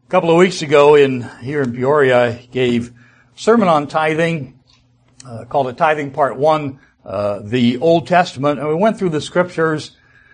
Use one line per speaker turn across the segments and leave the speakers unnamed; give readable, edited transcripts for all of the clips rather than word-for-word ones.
couple of weeks ago here in Peoria, I gave a sermon on tithing, called it Tithing Part 1, the Old Testament, and we went through the scriptures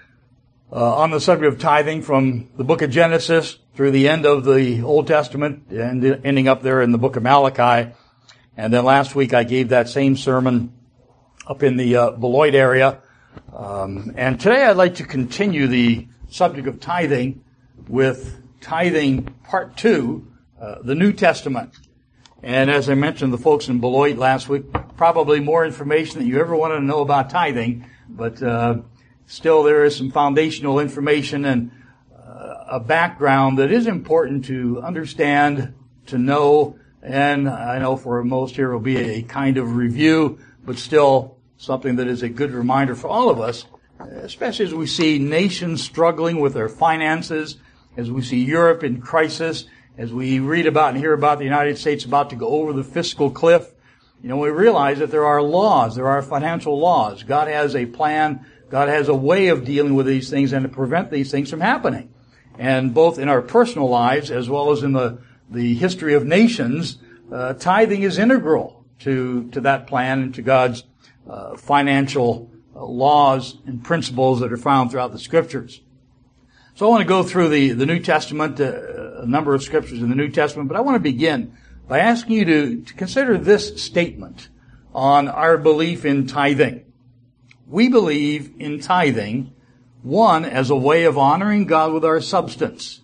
on the subject of tithing from the book of Genesis through the end of the Old Testament and ending up there in the book of Malachi. And then last week I gave that same sermon up in the Beloit area. And today I'd like to continue the subject of tithing with Tithing Part 2, the New Testament. And as I mentioned, the folks in Beloit last week, probably more information than you ever wanted to know about tithing, but still there is some foundational information and a background that is important to understand, to know, and I know for most here will be a kind of review, but still something that is a good reminder for all of us, especially as we see nations struggling with their finances, as we see Europe in crisis, as we read about and hear about the United States about to go over the fiscal cliff. You know, we realize that there are laws, there are financial laws. God has a plan, God has a way of dealing with these things and to prevent these things from happening. And both in our personal lives as well as in the history of nations, tithing is integral to that plan and to God's financial laws and principles that are found throughout the Scriptures. So I want to go through the New Testament, a number of scriptures in the New Testament, but I want to begin by asking you to consider this statement on our belief in tithing. We believe in tithing, 1, as a way of honoring God with our substance.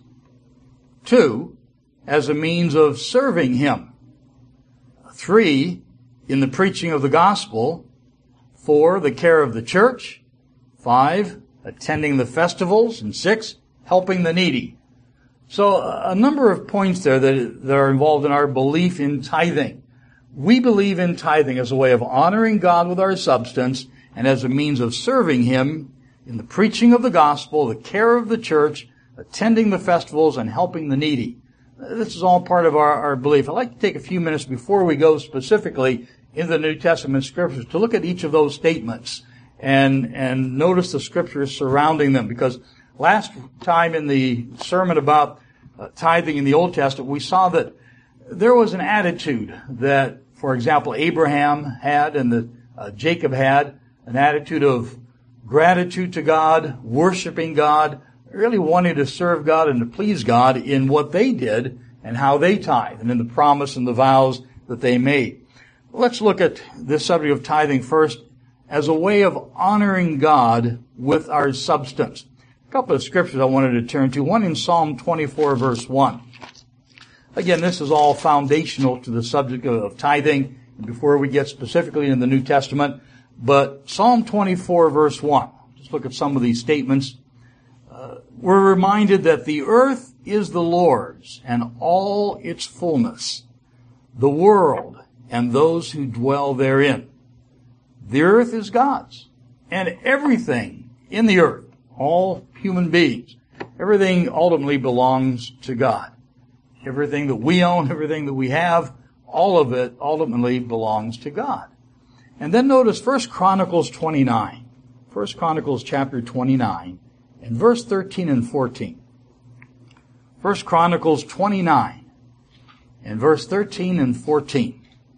2, as a means of serving Him. 3, in the preaching of the gospel. 4, the care of the church. 5, attending the festivals. And 6, helping the needy. So a number of points there that are involved in our belief in tithing. We believe in tithing as a way of honoring God with our substance and as a means of serving Him in the preaching of the gospel, the care of the church, attending the festivals, and helping the needy. This is all part of our belief. I'd like to take a few minutes before we go specifically in the New Testament scriptures to look at each of those statements and notice the scriptures surrounding them, because last time in the sermon about tithing in the Old Testament, we saw that there was an attitude that, for example, Abraham had and that Jacob had, an attitude of gratitude to God, worshiping God, really wanting to serve God and to please God in what they did and how they tithe and in the promise and the vows that they made. Let's look at this subject of tithing first as a way of honoring God with our substance. A couple of scriptures I wanted to turn to. One in Psalm 24, verse 1. Again, this is all foundational to the subject of tithing before we get specifically in the New Testament. But Psalm 24, verse 1. Just look at some of these statements. We're reminded that the earth is the Lord's and all its fullness, the world and those who dwell therein. The earth is God's, and everything in the earth, all human beings, everything ultimately belongs to God. Everything that we own, everything that we have, all of it ultimately belongs to God. And then notice 1 Chronicles 29. 1 Chronicles chapter 29 and verse 13 and 14. 1 Chronicles 29 and verse 13 and 14.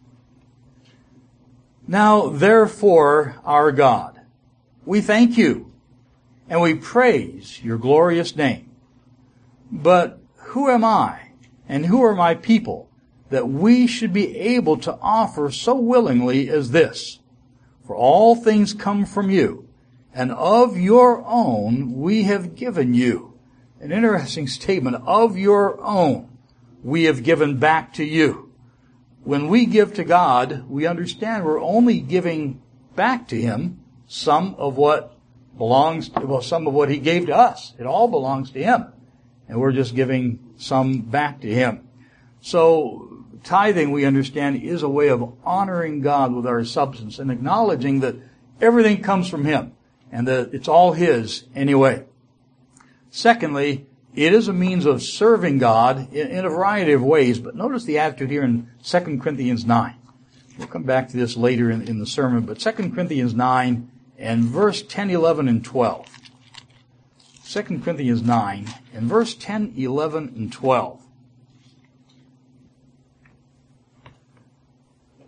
Now, therefore, our God, we thank you and we praise your glorious name. But who am I and who are my people that we should be able to offer so willingly as this? For all things come from you, and of your own we have given you. An interesting statement. Of your own we have given back to you. When we give to God, we understand we're only giving back to Him some of what He gave to us. It all belongs to Him. And we're just giving some back to Him. So tithing, we understand, is a way of honoring God with our substance and acknowledging that everything comes from Him and that it's all His anyway. Secondly, it is a means of serving God in a variety of ways, but notice the attitude here in 2 Corinthians 9. We'll come back to this later in the sermon, but 2 Corinthians 9 and verse 10, 11, and 12. 2 Corinthians 9 and verse 10, 11, and 12.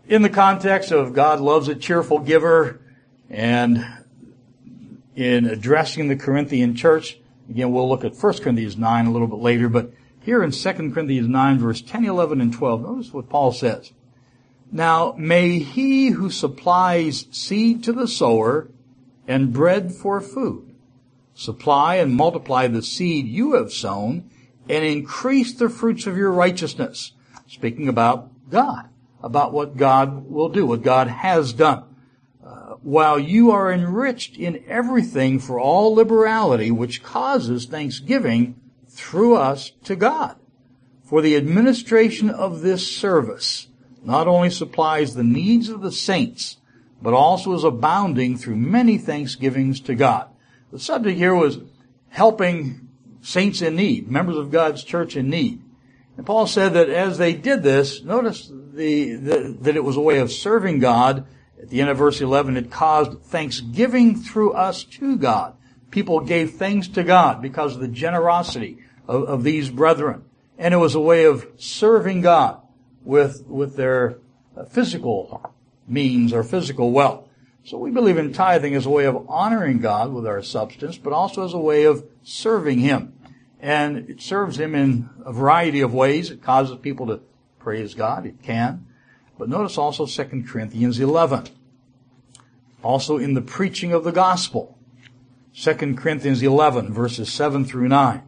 In the context of God loves a cheerful giver, and in addressing the Corinthian church, again, we'll look at 1 Corinthians 9 a little bit later, but here in 2 Corinthians 9, verse 10, 11, and 12, notice what Paul says. Now, may he who supplies seed to the sower and bread for food supply and multiply the seed you have sown and increase the fruits of your righteousness. Speaking about God, about what God will do, what God has done. While you are enriched in everything for all liberality, which causes thanksgiving through us to God. For the administration of this service not only supplies the needs of the saints, but also is abounding through many thanksgivings to God. The subject here was helping saints in need, members of God's church in need. And Paul said that as they did this, notice that it was a way of serving God. At the end of verse 11, it caused thanksgiving through us to God. People gave thanks to God because of the generosity of these brethren. And it was a way of serving God with their physical means or physical wealth. So we believe in tithing as a way of honoring God with our substance, but also as a way of serving Him. And it serves Him in a variety of ways. It causes people to praise God. It can. But notice also 2 Corinthians 11. Also in the preaching of the gospel. 2 Corinthians 11, verses 7 through 9.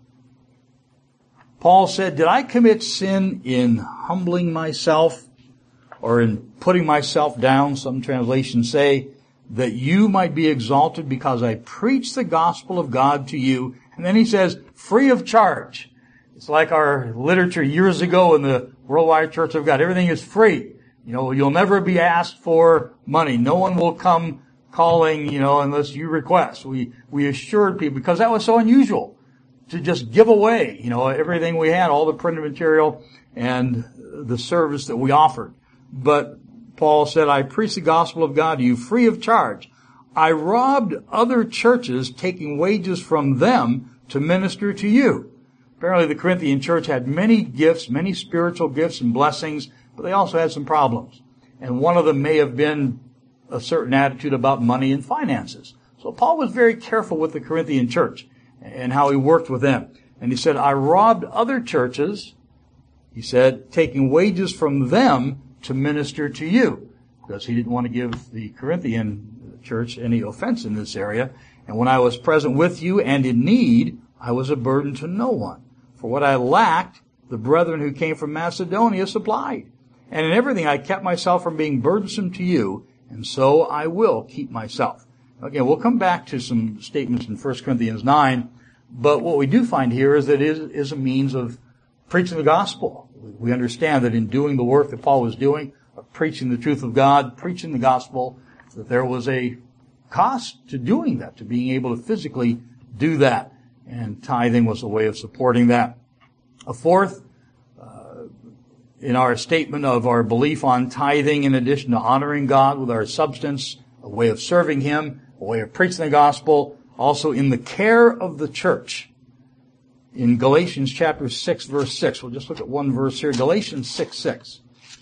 Paul said, did I commit sin in humbling myself or in putting myself down? Some translations say that you might be exalted because I preach the gospel of God to you. And then he says, free of charge. It's like our literature years ago in the Worldwide Church of God. Everything is free. You'll never be asked for money. No one will come calling, unless you request. We assured people, because that was so unusual, to just give away, everything we had, all the printed material and the service that we offered. But Paul said, I preach the gospel of God to you free of charge. I robbed other churches, taking wages from them to minister to you. Apparently the Corinthian church had many gifts, many spiritual gifts and blessings, but they also had some problems. And one of them may have been a certain attitude about money and finances. So Paul was very careful with the Corinthian church and how he worked with them. And he said, I robbed other churches, he said, taking wages from them to minister to you. Because he didn't want to give the Corinthian church any offense in this area. And when I was present with you and in need, I was a burden to no one. For what I lacked, the brethren who came from Macedonia supplied. And in everything I kept myself from being burdensome to you, and so I will keep myself. Again, we'll come back to some statements in 1 Corinthians 9, but what we do find here is that it is a means of preaching the gospel. We understand that in doing the work that Paul was doing, of preaching the truth of God, preaching the gospel, that there was a cost to doing that, to being able to physically do that. And tithing was a way of supporting that. A fourth, in our statement of our belief on tithing, in addition to honoring God with our substance, a way of serving Him, a way of preaching the gospel, also in the care of the church. In Galatians chapter 6, verse 6, we'll just look at one verse here, Galatians 6:6.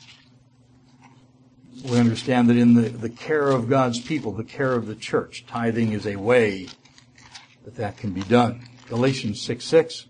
We understand that in the care of God's people, the care of the church, tithing is a way that can be done. Galatians 6:6.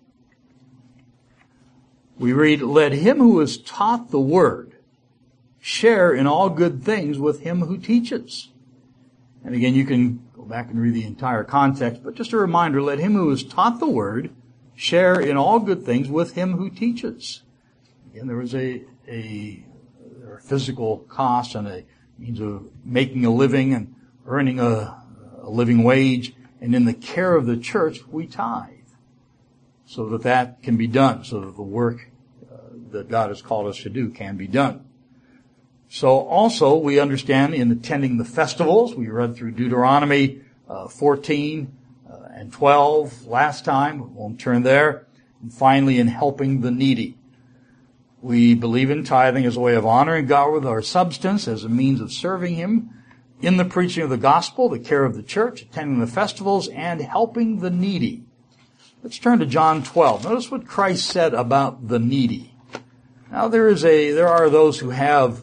We read, let him who is taught the word share in all good things with him who teaches. And again, you can go back and read the entire context, but just a reminder, let him who is taught the word share in all good things with him who teaches. Again, there was there are physical costs and a means of making a living and earning a living wage. And in the care of the church, we tithe so that can be done, so that the work that God has called us to do can be done. So also we understand in attending the festivals, we read through Deuteronomy 14 and 12 last time, we won't turn there, and finally in helping the needy. We believe in tithing as a way of honoring God with our substance, as a means of serving Him in the preaching of the gospel, the care of the church, attending the festivals, and helping the needy. Let's turn to John 12. Notice what Christ said about the needy. Now there are those who have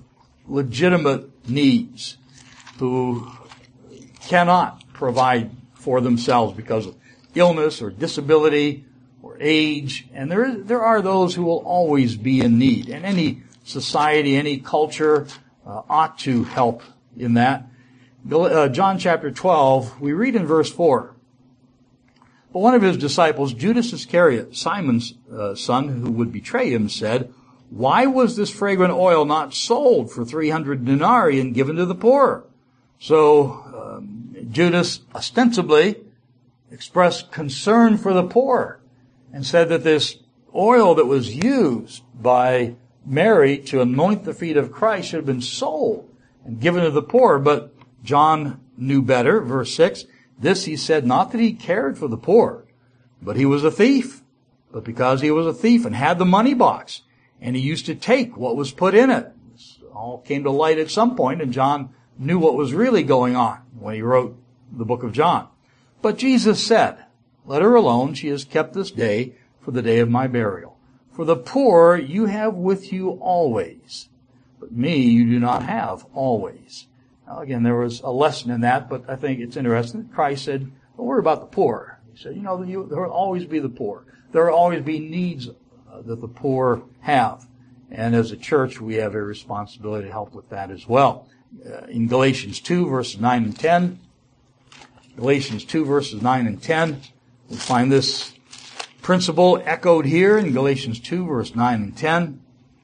legitimate needs, who cannot provide for themselves because of illness or disability or age. And there are those who will always be in need. And any society, any culture ought to help in that. John chapter 12, we read in verse 4, "But one of his disciples, Judas Iscariot, Simon's son, who would betray him, said, 'Why was this fragrant oil not sold for 300 denarii and given to the poor?'" So Judas ostensibly expressed concern for the poor and said that this oil that was used by Mary to anoint the feet of Christ should have been sold and given to the poor. But John knew better. Verse 6, "This he said not that he cared for the poor, but he was a thief. But because he was a thief and had the money box, and he used to take what was put in it." This all came to light at some point, and John knew what was really going on when he wrote the book of John. "But Jesus said, 'Let her alone. She has kept this day for the day of my burial. For the poor you have with you always, but me you do not have always.'" Now again, there was a lesson in that, but I think it's interesting that Christ said, "Don't worry about the poor." He said, there will always be the poor. There will always be needs that the poor have. And as a church, we have a responsibility to help with that as well. In Galatians 2, verses 9 and 10, Galatians 2, verses 9 and 10, we find this principle echoed here in Galatians 2, verse 9 and 10.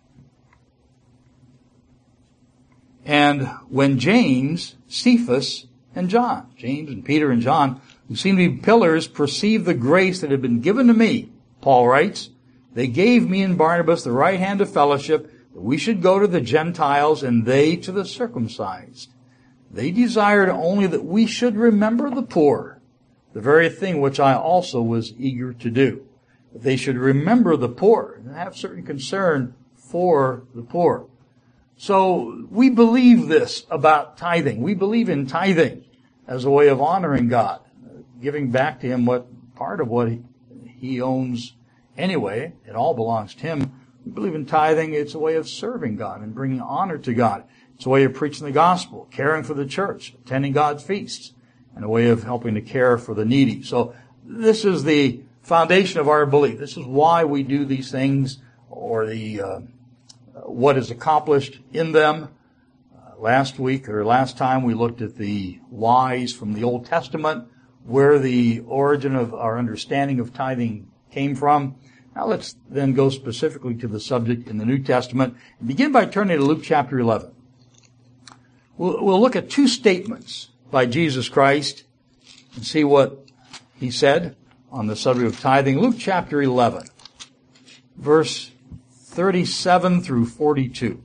"And when James, Cephas, and John," James and Peter and John, "who seemed to be pillars, perceived the grace that had been given to me," Paul writes, "they gave me and Barnabas the right hand of fellowship, that we should go to the Gentiles and they to the circumcised. They desired only that we should remember the poor, the very thing which I also was eager to do." That they should remember the poor and have certain concern for the poor. So we believe this about tithing. We believe in tithing as a way of honoring God, giving back to Him part of what He owns anyway. It all belongs to Him. We believe in tithing. It's a way of serving God and bringing honor to God. It's a way of preaching the gospel, caring for the church, attending God's feasts, and a way of helping to care for the needy. So this is the foundation of our belief. This is why we do these things, or what is accomplished in them. Last time we looked at the whys from the Old Testament, where the origin of our understanding of tithing came from. Now let's then go specifically to the subject in the New Testament and begin by turning to Luke chapter 11. We'll look at two statements by Jesus Christ and see what He said on the subject of tithing. Luke chapter 11, verse 37 through 42.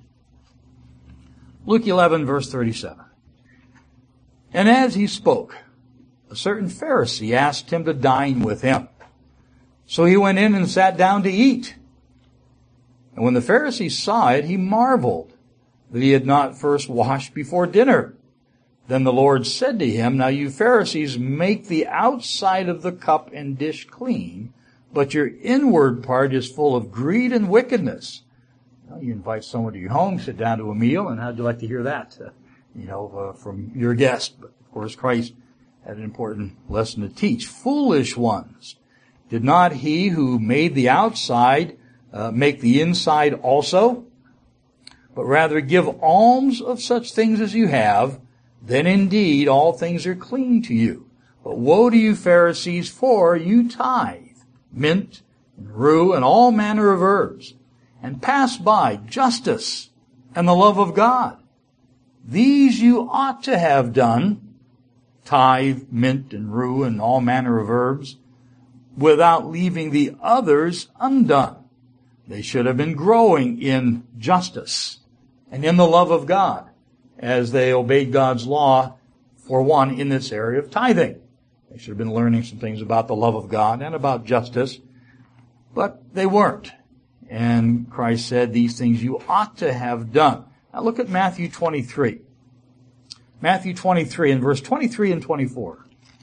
Luke 11, verse 37. "And as he spoke, a certain Pharisee asked him to dine with him. So he went in and sat down to eat. And when the Pharisee saw it, he marveled that he had not first washed before dinner. Then the Lord said to him, 'Now you Pharisees make the outside of the cup and dish clean, but your inward part is full of greed and wickedness.'" Well, you invite someone to your home, sit down to a meal, and how'd you like to hear that, from your guest? But of course, Christ had an important lesson to teach. "Foolish ones, did not He who made the outside make the inside also? But rather give alms of such things as you have, then indeed all things are clean to you. But woe to you Pharisees, for you tithe mint and rue and all manner of herbs, and pass by justice and the love of God. These you ought to have done," tithe, mint, and rue, and all manner of herbs, "without leaving the others undone." They should have been growing in justice and in the love of God as they obeyed God's law, for one, in this area of tithing. They should have been learning some things about the love of God and about justice, but they weren't. And Christ said, "These things you ought to have done." Now look at Matthew 23. Matthew 23 and verse 23 and 24.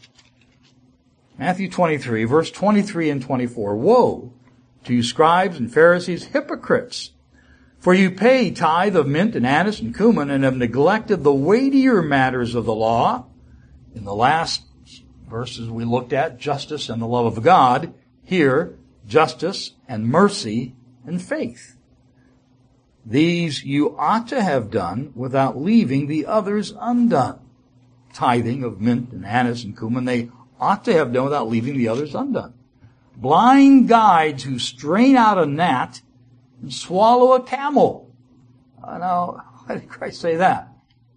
Matthew 23, verse 23 and 24. "Woe to you scribes and Pharisees, hypocrites! For you pay tithe of mint and anise and cumin and have neglected the weightier matters of the law. In the last verses we looked at, justice and the love of God. Here, justice and mercy and faith. These you ought to have done without leaving the others undone. Tithing of mint and anise and cumin, they ought to have done without leaving the others undone. Blind guides who strain out a gnat and swallow a camel. Now, why did Christ say that?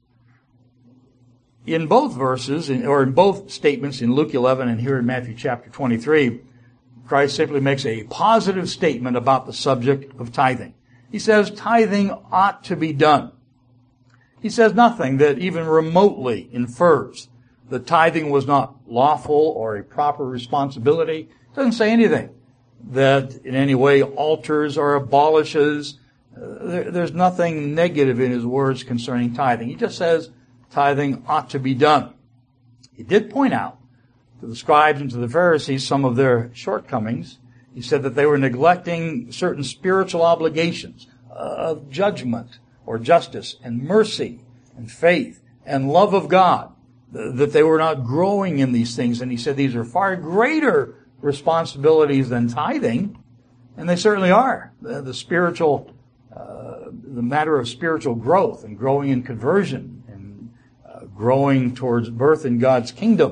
In both verses, or in both statements in Luke 11 and here in Matthew chapter 23, Christ simply makes a positive statement about the subject of tithing. He says tithing ought to be done. He says nothing that even remotely infers that tithing was not lawful or a proper responsibility. He doesn't say anything that in any way alters or abolishes. There's nothing negative in his words concerning tithing. He just says tithing ought to be done. He did point out to the scribes and to the Pharisees some of their shortcomings. He said that they were neglecting certain spiritual obligations of judgment or justice and mercy and faith and love of God, that they were not growing in these things. And he said these are far greater responsibilities than tithing, and they certainly are. The spiritual, the matter of spiritual growth and growing in conversion and growing towards birth in God's kingdom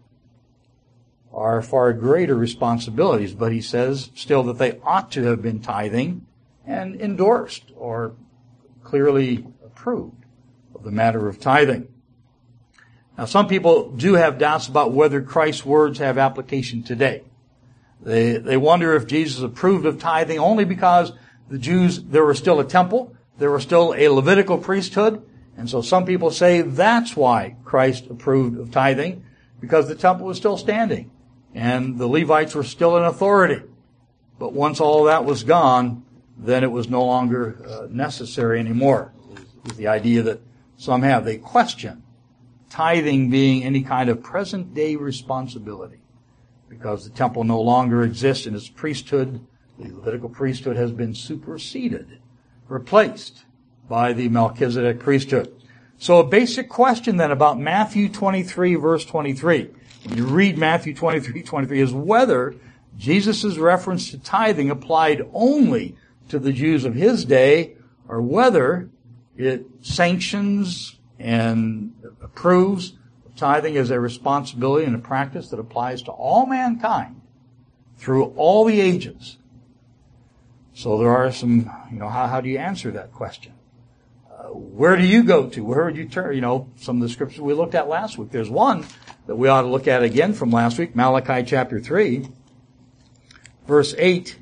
are far greater responsibilities. But he says still that they ought to have been tithing and endorsed or clearly approved of the matter of tithing. Now, some people do have doubts about whether Christ's words have application today. They wonder if Jesus approved of tithing only because the Jews, there was still a temple, there was still a Levitical priesthood, and so some people say that's why Christ approved of tithing, because the temple was still standing, and the Levites were still in authority. But once all that was gone, then it was no longer necessary anymore. Is the idea that some have. They question tithing being any kind of present-day responsibility, because the temple no longer exists in its priesthood. The Levitical priesthood has been superseded, replaced by the Melchizedek priesthood. So a basic question then about Matthew 23, verse 23. When you read Matthew 23 is whether Jesus' reference to tithing applied only to the Jews of his day, or whether it sanctions and approves tithing as a responsibility and a practice that applies to all mankind through all the ages. So there are some, how do you answer that question? Where do you go to? Where would you turn? Some of the scriptures we looked at last week. There's one that we ought to look at again from last week, Malachi chapter 3, verse 8.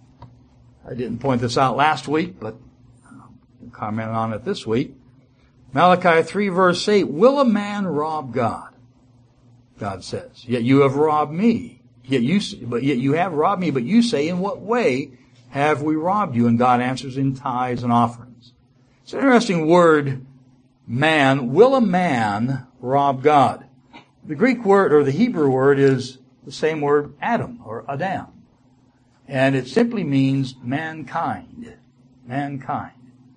I didn't point this out last week, but I'll comment on it this week. Malachi 3 verse 8, will a man rob God? God says, yet you have robbed me. Yet you have robbed me, but you say, in what way have we robbed you? And God answers, in tithes and offerings. It's an interesting word, man. Will a man rob God? The Greek word or the Hebrew word is the same word, Adam or Adam. And it simply means mankind. Mankind.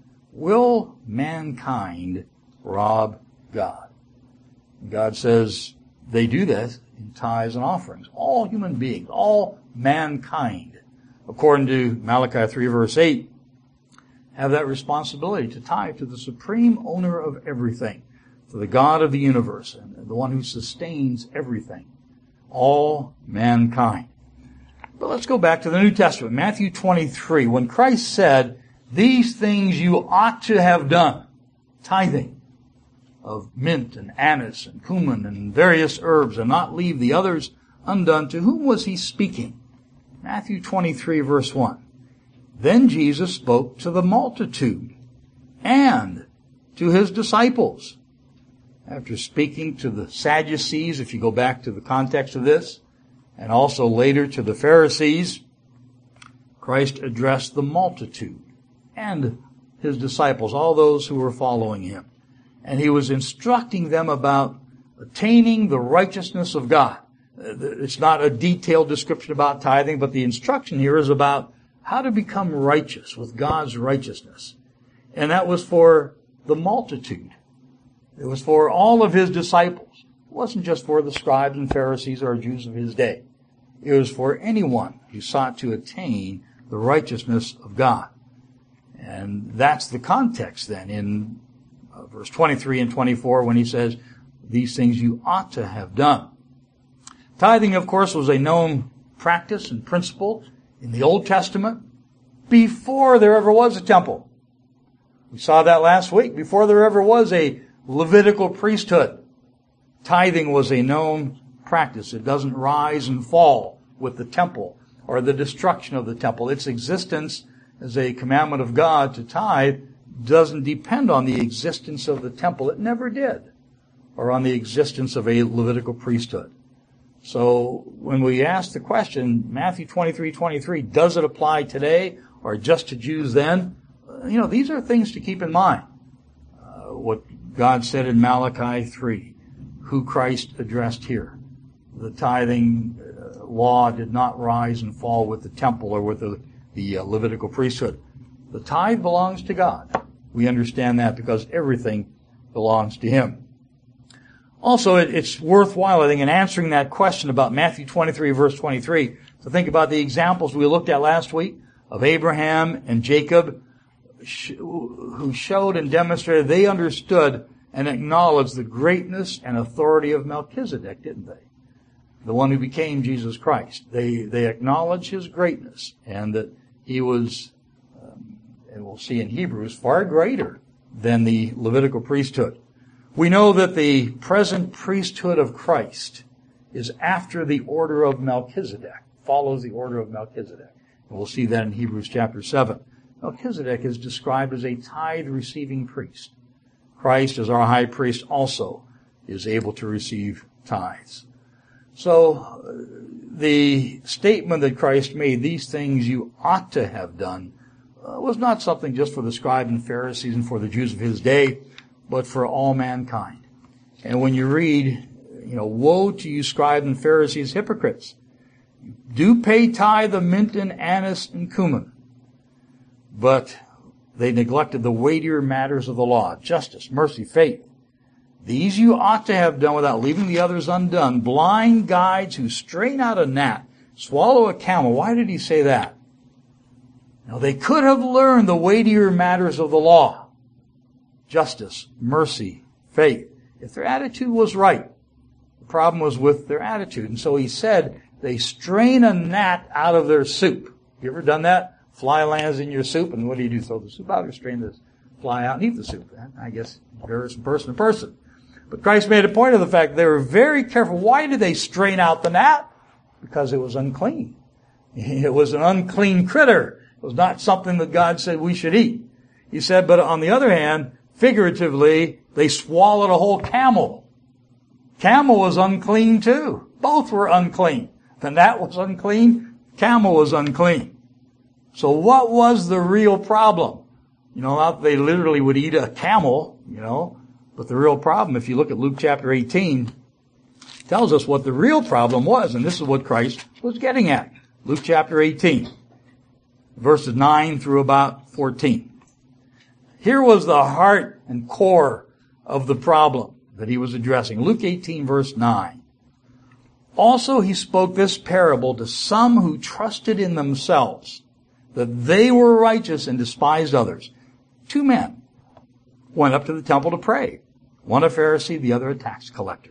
Will mankind rob God? God says they do this in tithes and offerings. All human beings, all mankind, according to Malachi 3 verse 8, have that responsibility to tithe to the supreme owner of everything, to the God of the universe, and the one who sustains everything. All mankind. But let's go back to the New Testament, Matthew 23, when Christ said, these things you ought to have done, tithing of mint and anise and cumin and various herbs, and not leave the others undone. To whom was he speaking? Matthew 23 verse 1. Then Jesus spoke to the multitude and to his disciples. After speaking to the Sadducees, if you go back to the context of this, and also later to the Pharisees, Christ addressed the multitude and his disciples, all those who were following him. And he was instructing them about attaining the righteousness of God. It's not a detailed description about tithing, but the instruction here is about how to become righteous with God's righteousness. And that was for the multitude. It was for all of his disciples. It wasn't just for the scribes and Pharisees or Jews of his day. It was for anyone who sought to attain the righteousness of God. And that's the context then in verse 23 and 24 when he says, these things you ought to have done. Tithing, of course, was a known practice and principle in the Old Testament before there ever was a temple. We saw that last week. Before there ever was a Levitical priesthood, tithing was a known practice. It doesn't rise and fall with the temple or the destruction of the temple. Its existence as a commandment of God to tithe doesn't depend on the existence of the temple. It never did. Or on the existence of a Levitical priesthood. So when we ask the question, Matthew 23:23, does it apply today or just to Jews then? These are things to keep in mind. What God said in Malachi 3, who Christ addressed here. The tithing law did not rise and fall with the temple or with the Levitical priesthood. The tithe belongs to God. We understand that because everything belongs to Him. Also, it's worthwhile, I think, in answering that question about Matthew 23, verse 23, to think about the examples we looked at last week of Abraham and Jacob, who showed and demonstrated they understood and acknowledged the greatness and authority of Melchizedek, didn't they? The one who became Jesus Christ. They acknowledged his greatness and that he was, and we'll see in Hebrews, far greater than the Levitical priesthood. We know that the present priesthood of Christ is after the order of Melchizedek, follows the order of Melchizedek. And we'll see that in Hebrews chapter 7. Melchizedek is described as a tithe-receiving priest. Christ, as our high priest, also is able to receive tithes. So the statement that Christ made, these things you ought to have done, was not something just for the scribes and Pharisees and for the Jews of his day, but for all mankind. And when you read, woe to you scribes and Pharisees, hypocrites. Do pay tithe of mint and anise and cumin. But they neglected the weightier matters of the law, justice, mercy, faith. These you ought to have done without leaving the others undone. Blind guides who strain out a gnat, swallow a camel. Why did he say that? Now they could have learned the weightier matters of the law. Justice, mercy, faith. If their attitude was right, the problem was with their attitude. And so he said, they strain a gnat out of their soup. You ever done that? Fly lands in your soup, and what do? Throw the soup out or strain the fly out and eat the soup? I guess it varies from person to person. But Christ made a point of the fact that they were very careful. Why did they strain out the gnat? Because it was unclean. It was an unclean critter. It was not something that God said we should eat. He said, but on the other hand, figuratively, they swallowed a whole camel. Camel was unclean too. Both were unclean. The gnat was unclean. Camel was unclean. So what was the real problem? Not they literally would eat a camel, but the real problem, if you look at Luke chapter 18, tells us what the real problem was, and this is what Christ was getting at. Luke chapter 18, verses 9 through about 14. Here was the heart and core of the problem that he was addressing. Luke 18, verse 9. Also he spoke this parable to some who trusted in themselves, that they were righteous and despised others. 2 men went up to the temple to pray. One a Pharisee, the other a tax collector.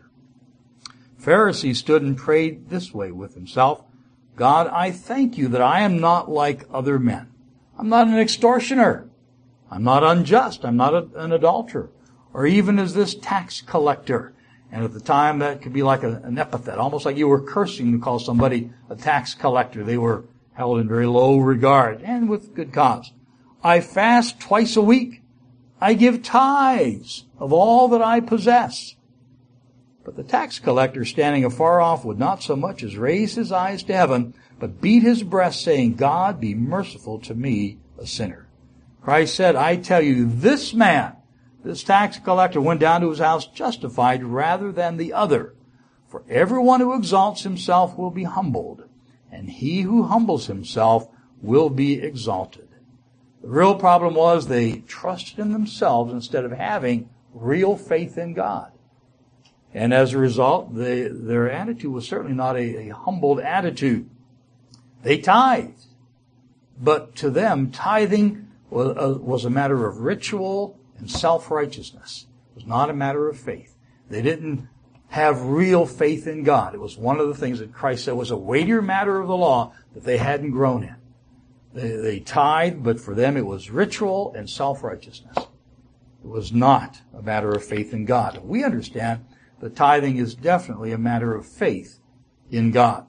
Pharisee stood and prayed this way with himself, God, I thank you that I am not like other men. I'm not an extortioner. I'm not unjust. I'm not an adulterer. Or even as this tax collector. And at the time that could be like an epithet, almost like you were cursing to call somebody a tax collector. They were held in very low regard, and with good cause. I fast twice a week. I give tithes of all that I possess. But the tax collector, standing afar off, would not so much as raise his eyes to heaven, but beat his breast, saying, God, be merciful to me, a sinner. Christ said, I tell you, this man, this tax collector, went down to his house justified rather than the other. For everyone who exalts himself will be humbled, and he who humbles himself will be exalted. The real problem was they trusted in themselves instead of having real faith in God. And as a result, their attitude was certainly not a humbled attitude. They tithed. But to them, tithing was a matter of ritual and self-righteousness. It was not a matter of faith. They didn't have real faith in God. It was one of the things that Christ said was a weightier matter of the law that they hadn't grown in. They tithed, but for them it was ritual and self-righteousness. It was not a matter of faith in God. And we understand that tithing is definitely a matter of faith in God.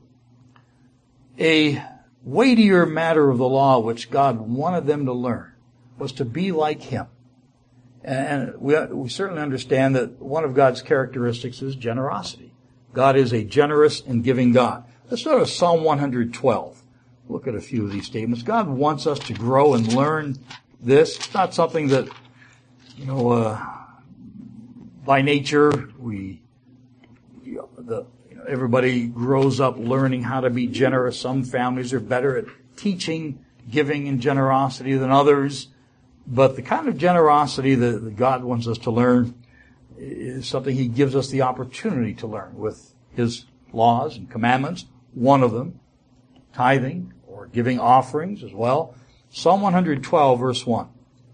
A weightier matter of the law which God wanted them to learn was to be like Him. And we certainly understand that one of God's characteristics is generosity. God is a generous and giving God. Let's go to Psalm 112. Look at a few of these statements. God wants us to grow and learn this. It's not something that, by nature everybody grows up learning how to be generous. Some families are better at teaching, giving, and generosity than others. But the kind of generosity that God wants us to learn is something He gives us the opportunity to learn with His laws and commandments. One of them, tithing or giving offerings as well. Psalm 112, verse 1.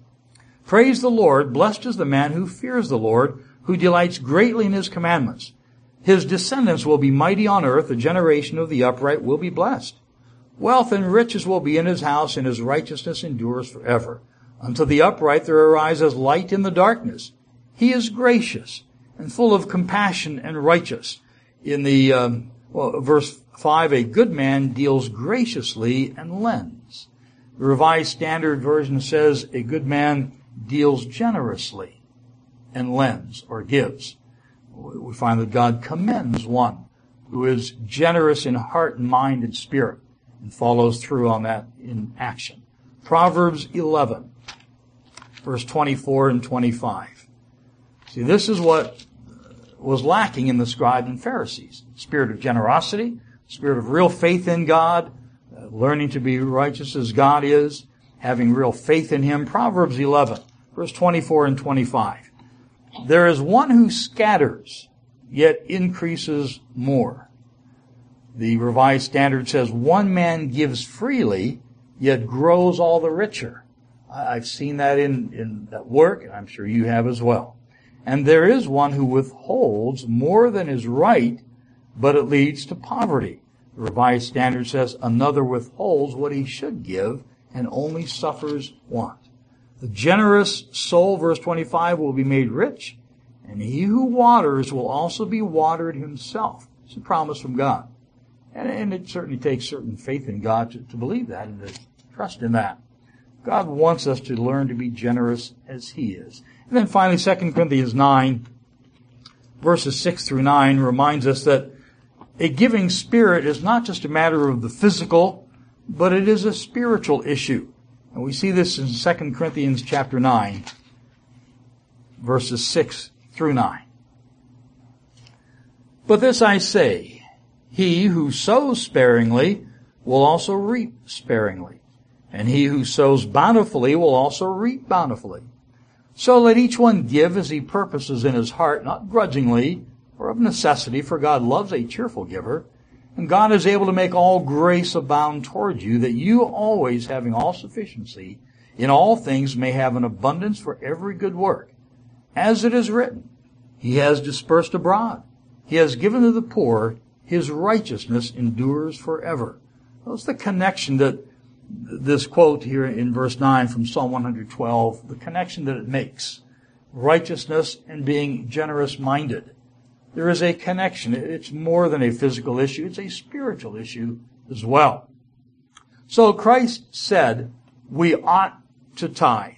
Praise the Lord, blessed is the man who fears the Lord, who delights greatly in His commandments. His descendants will be mighty on earth, the generation of the upright will be blessed. Wealth and riches will be in his house, and his righteousness endures forever. Unto the upright there arises light in the darkness. He is gracious and full of compassion and righteous. In the verse 5, a good man deals graciously and lends. The Revised Standard Version says a good man deals generously and lends or gives. We find that God commends one who is generous in heart and mind and spirit and follows through on that in action. Proverbs 11, verse 24 and 25. See, this is what was lacking in the scribes and Pharisees. Spirit of generosity, spirit of real faith in God, learning to be righteous as God is, having real faith in Him. Proverbs 11, verse 24 and 25. There is one who scatters, yet increases more. The Revised Standard says, one man gives freely, yet grows all the richer. I've seen that in at work, and I'm sure you have as well. And there is one who withholds more than is right, but it leads to poverty. The Revised Standard says, another withholds what he should give and only suffers want. The generous soul, verse 25, will be made rich, and he who waters will also be watered himself. It's a promise from God. And it certainly takes certain faith in God to believe that and to trust in that. God wants us to learn to be generous as He is. And then finally, 2 Corinthians 9, verses 6 through 9, reminds us that a giving spirit is not just a matter of the physical, but it is a spiritual issue. And we see this in 2 Corinthians chapter 9, verses 6 through 9. But this I say, he who sows sparingly will also reap sparingly, and he who sows bountifully will also reap bountifully. So let each one give as he purposes in his heart, not grudgingly or of necessity, for God loves a cheerful giver. And God is able to make all grace abound toward you, that you always, having all sufficiency in all things, may have an abundance for every good work. As it is written, He has dispersed abroad. He has given to the poor. His righteousness endures forever. That's the connection that this quote here in verse 9 from Psalm 112, the connection that it makes. Righteousness and being generous-minded. There is a connection. It's more than a physical issue. It's a spiritual issue as well. So Christ said we ought to tithe.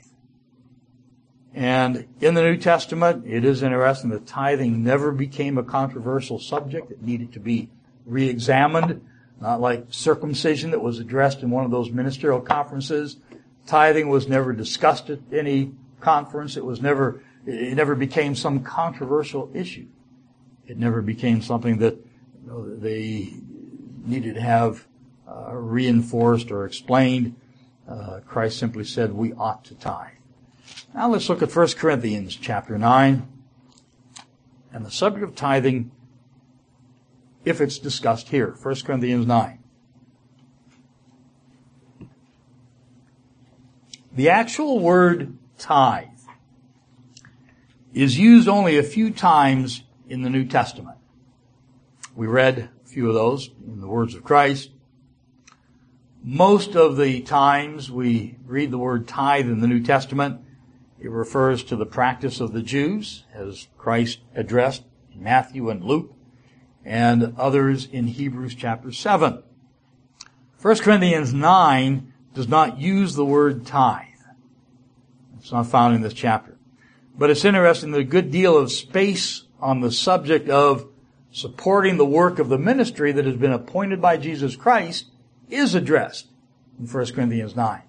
And in the New Testament, it is interesting that tithing never became a controversial subject. It needed to be re-examined. Not like circumcision that was addressed in one of those ministerial conferences. Tithing was never discussed at any conference. It never became some controversial issue. It never became something that they needed to have reinforced or explained. Christ simply said we ought to tithe. Now let's look at 1 Corinthians chapter 9 and the subject of tithing, if it's discussed here. 1 Corinthians 9. The actual word tithe is used only a few times in the New Testament. We read a few of those in the words of Christ. Most of the times we read the word tithe in the New Testament, it refers to the practice of the Jews, as Christ addressed in Matthew and Luke, and others in Hebrews chapter 7. 1 Corinthians 9 does not use the word tithe. It's not found in this chapter. But it's interesting that a good deal of space on the subject of supporting the work of the ministry that has been appointed by Jesus Christ is addressed in 1 Corinthians 9.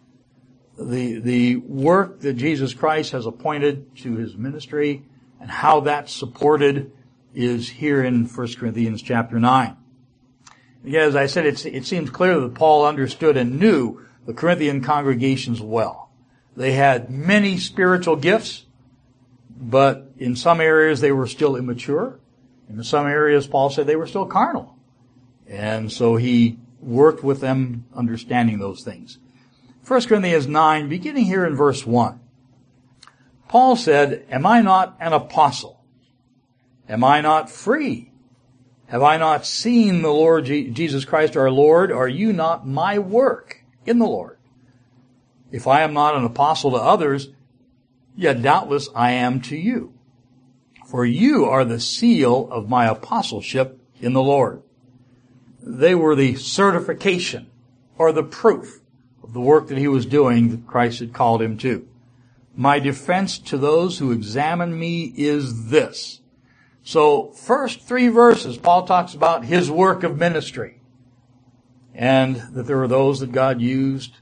The work that Jesus Christ has appointed to his ministry and how that's supported is here in 1 Corinthians chapter 9. Again, as I said, it seems clear that Paul understood and knew the Corinthian congregations well. They had many spiritual gifts, but in some areas they were still immature. In some areas, Paul said they were still carnal. And so he worked with them understanding those things. 1 Corinthians 9, beginning here in verse 1. Paul said, "Am I not an apostle? Am I not free? Have I not seen the Lord Jesus Christ our Lord? Are you not my work in the Lord? If I am not an apostle to others, yet doubtless I am to you. For you are the seal of my apostleship in the Lord." They were the certification or the proof of the work that he was doing that Christ had called him to. "My defense to those who examine me is this." So, first 3 verses, Paul talks about his work of ministry. And that there were those that God used,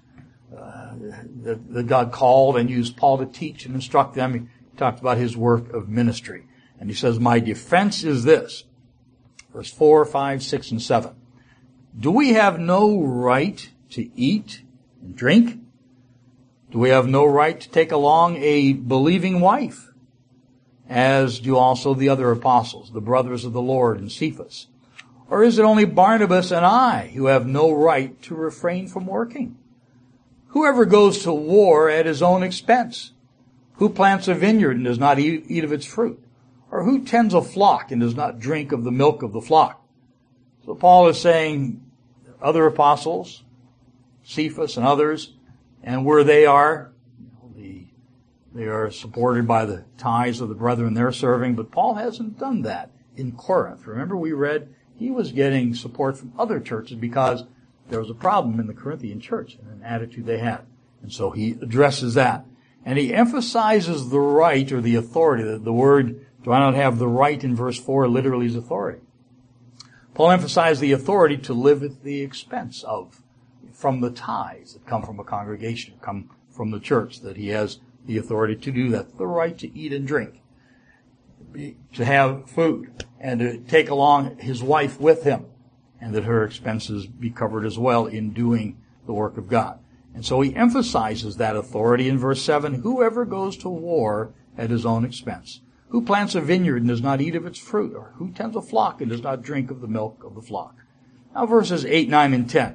that God called and used Paul to teach and instruct them. He talked about his work of ministry. And he says, "My defense is this." Verse 4, 5, 6, and 7. "Do we have no right to eat and drink? Do we have no right to take along a believing wife, as do also the other apostles, the brothers of the Lord, and Cephas? Or is it only Barnabas and I who have no right to refrain from working? Whoever goes to war at his own expense? Who plants a vineyard and does not eat of its fruit? Or who tends a flock and does not drink of the milk of the flock?" So Paul is saying other apostles, Cephas and others, and where they are, they are supported by the tithes of the brethren they're serving, but Paul hasn't done that in Corinth. Remember we read he was getting support from other churches because there was a problem in the Corinthian church and an attitude they had. And so he addresses that. And he emphasizes the right or the authority. The word, "do I not have the right" in verse 4 literally is authority. Paul emphasized the authority to live at the expense of, from the tithes that come from a congregation, come from the church, that he has the authority to do that, the right to eat and drink, to have food, and to take along his wife with him, and that her expenses be covered as well in doing the work of God. And so he emphasizes that authority in verse 7, "Whoever goes to war at his own expense. Who plants a vineyard and does not eat of its fruit? Or who tends a flock and does not drink of the milk of the flock?" Now verses 8, 9, and 10.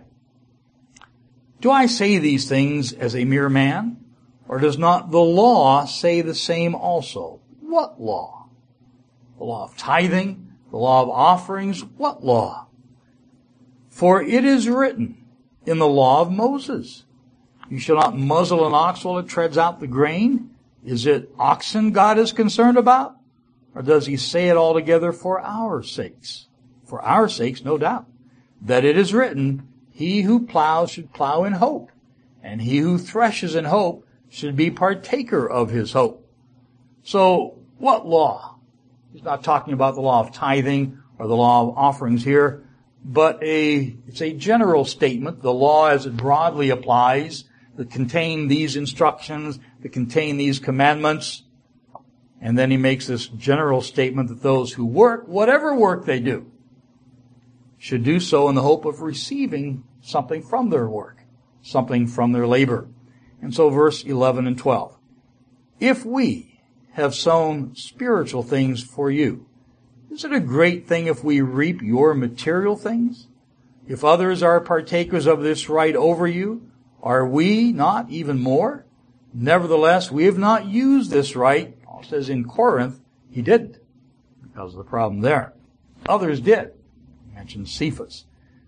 "Do I say these things as a mere man? Or does not the law say the same also?" What law? The law of tithing? The law of offerings? What law? "For it is written in the law of Moses, you shall not muzzle an ox while it treads out the grain. Is it oxen God is concerned about? Or does he say it altogether for our sakes?" For our sakes, no doubt. "That it is written, he who plows should plow in hope, and he who threshes in hope should be partaker of his hope." So, what law? He's not talking about the law of tithing or the law of offerings here, but it's a general statement, the law as it broadly applies, that contain these instructions, that contain these commandments. And then he makes this general statement that those who work, whatever work they do, should do so in the hope of receiving something from their work. something from their labor. And so verse 11 and 12. If we have sown spiritual things for you, is it a great thing if we reap your material things? If others are partakers of this right over you, are we not even more? Nevertheless, we have not used this right. Paul says in Corinth, he didn't, because of the problem there. Others did. He mentioned Cephas.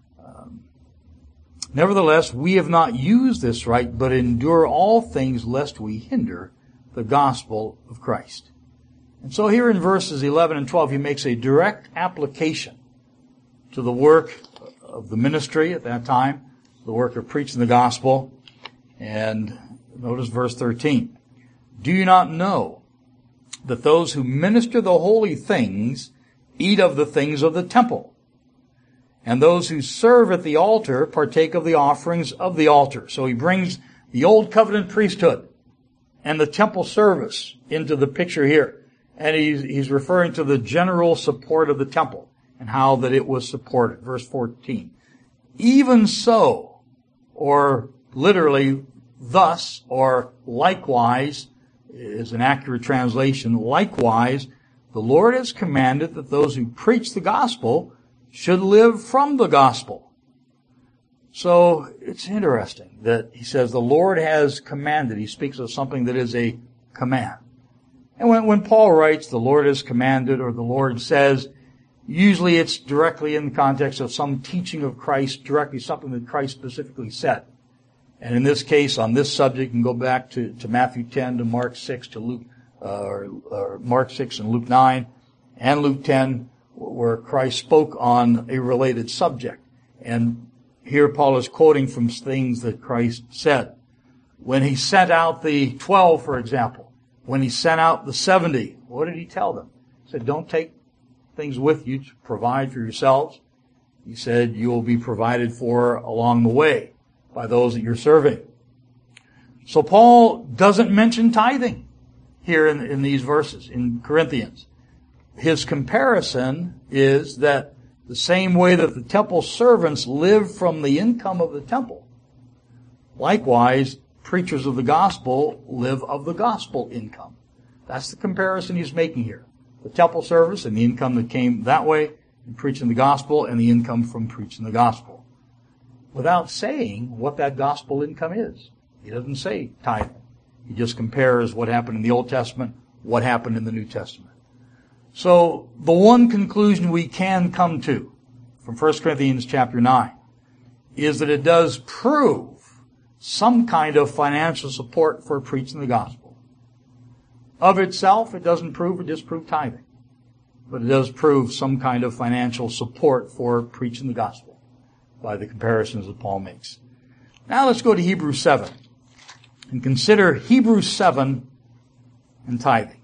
Nevertheless, we have not used this right, but endure all things lest we hinder the gospel of Christ. And so here in verses 11 and 12, he makes a direct application to the work of the ministry at that time, the work of preaching the gospel. And notice verse 13. Do you not know that those who minister the holy things eat of the things of the temple, and those who serve at the altar partake of the offerings of the altar? So he brings the old covenant priesthood and the temple service into the picture here. And he's referring to the general support of the temple and how that it was supported. Verse 14. Even so, or literally thus, or likewise, is an accurate translation. Likewise, the Lord has commanded that those who preach the gospel should live from the gospel. So it's interesting that he says the Lord has commanded. He speaks of something that is a command. And when Paul writes the Lord has commanded or the Lord says, usually it's directly in the context of some teaching of Christ, directly something that Christ specifically said. And in this case, on this subject, you can go back to Matthew 10, to Mark 6, to Luke, or Mark 6 and Luke 9, and Luke 10, where Christ spoke on a related subject. And here Paul is quoting from things that Christ said. When he sent out the 12, for example, when he sent out the 70, what did he tell them? He said, don't take things with you to provide for yourselves. He said, you will be provided for along the way by those that you're serving. So Paul doesn't mention tithing here in these verses in Corinthians. His comparison is that the same way that the temple servants live from the income of the temple, likewise, preachers of the gospel live of the gospel income. That's the comparison he's making here. The temple service and the income that came that way in preaching the gospel and the income from preaching the gospel. Without saying what that gospel income is. He doesn't say tithing. He just compares what happened in the Old Testament, what happened in the New Testament. So the one conclusion we can come to from 1 Corinthians chapter 9 is that it does prove some kind of financial support for preaching the gospel. Of itself, it doesn't prove or disprove tithing, but it does prove some kind of financial support for preaching the gospel by the comparisons that Paul makes. Now let's go to Hebrews 7 and consider Hebrews 7 and tithing.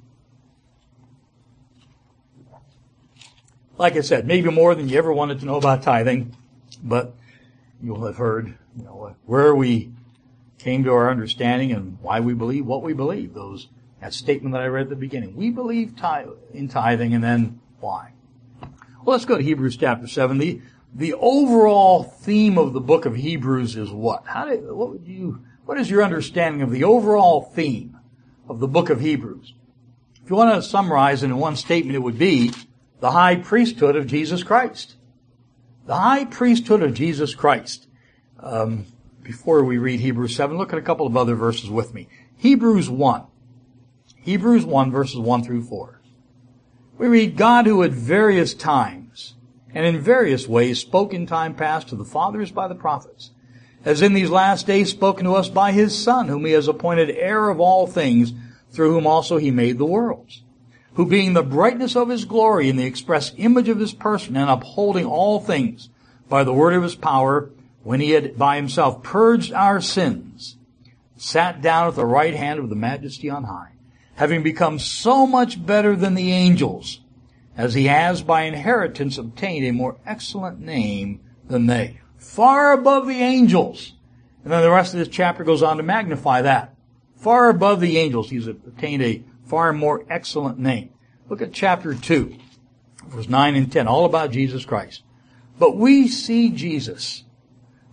Like I said, maybe more than you ever wanted to know about tithing, but you'll have heard, where we came to our understanding and why we believe what we believe. That statement that I read at the beginning. We believe in tithing, and then why? Well, let's go to Hebrews chapter 7. The overall theme of the book of Hebrews is what? What is your understanding of the overall theme of the book of Hebrews? If you want to summarize it in one statement, it would be the high priesthood of Jesus Christ. The high priesthood of Jesus Christ. Before we read Hebrews 7, look at a couple of other verses with me. Hebrews 1. Hebrews 1, verses 1 through 4. We read, God who at various times and in various ways spoke in time past to the fathers by the prophets, has in these last days spoken to us by his Son, whom he has appointed heir of all things, through whom also he made the worlds, who being the brightness of his glory and the express image of his person, and upholding all things by the word of his power, when he had by himself purged our sins, sat down at the right hand of the majesty on high, having become so much better than the angels, as he has by inheritance obtained a more excellent name than they. Far above the angels. And then the rest of this chapter goes on to magnify that. Far above the angels, he's obtained a far more excellent name. Look at chapter 2, verse 9 and 10, all about Jesus Christ. But we see Jesus,